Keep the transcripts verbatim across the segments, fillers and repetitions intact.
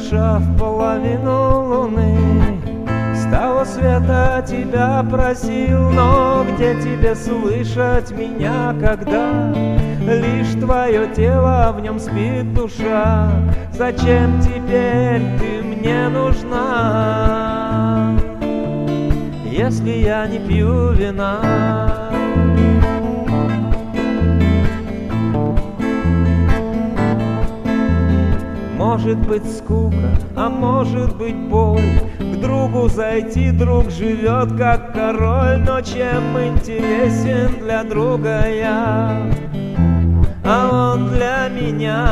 хороша в половину луны. С того света тебя просил, но где тебе слышать меня, когда лишь твое тело, в нем спит душа? Зачем теперь ты мне нужна, если я не пью вина? Может быть скука, а может быть боль. К другу зайти друг живет как король, но чем интересен для друга я, а он для меня,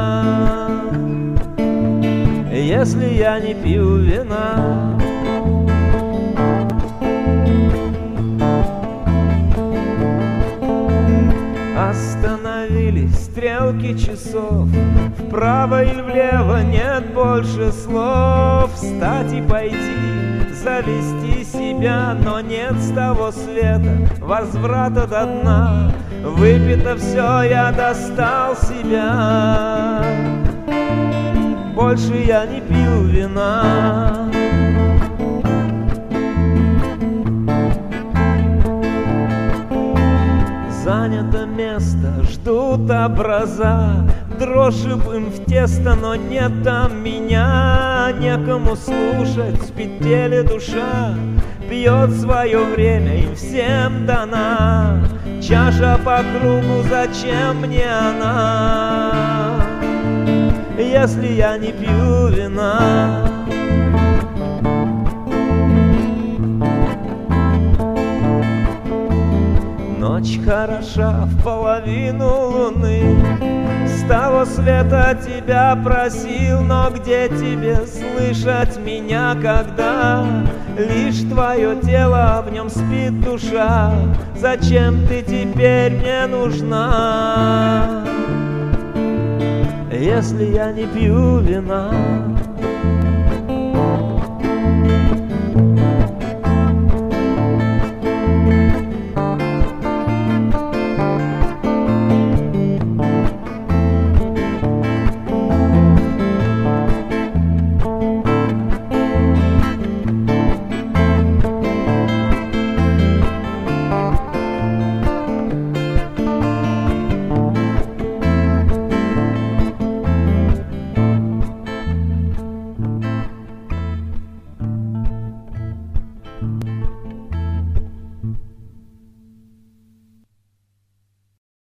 если я не пью вина? Остановились стрелки часов, вправо и влево нет больше слов. Встать и пойти, завести себя, но нет с того света возврата до дна. Выпито все, я достал себя, больше я не пил вина. Занято место, ждут образа, дрожжи им в тесто, но нет там меня. Некому слушать, спит теле душа, пьет свое время, им всем дана. Чаша по кругу, зачем мне она, если я не пью вина? Ночь хороша в половину луны. С того света тебя просил, но где тебе слышать меня, когда лишь твое тело, в нем спит душа? Зачем ты теперь мне нужна, если я не пью вина?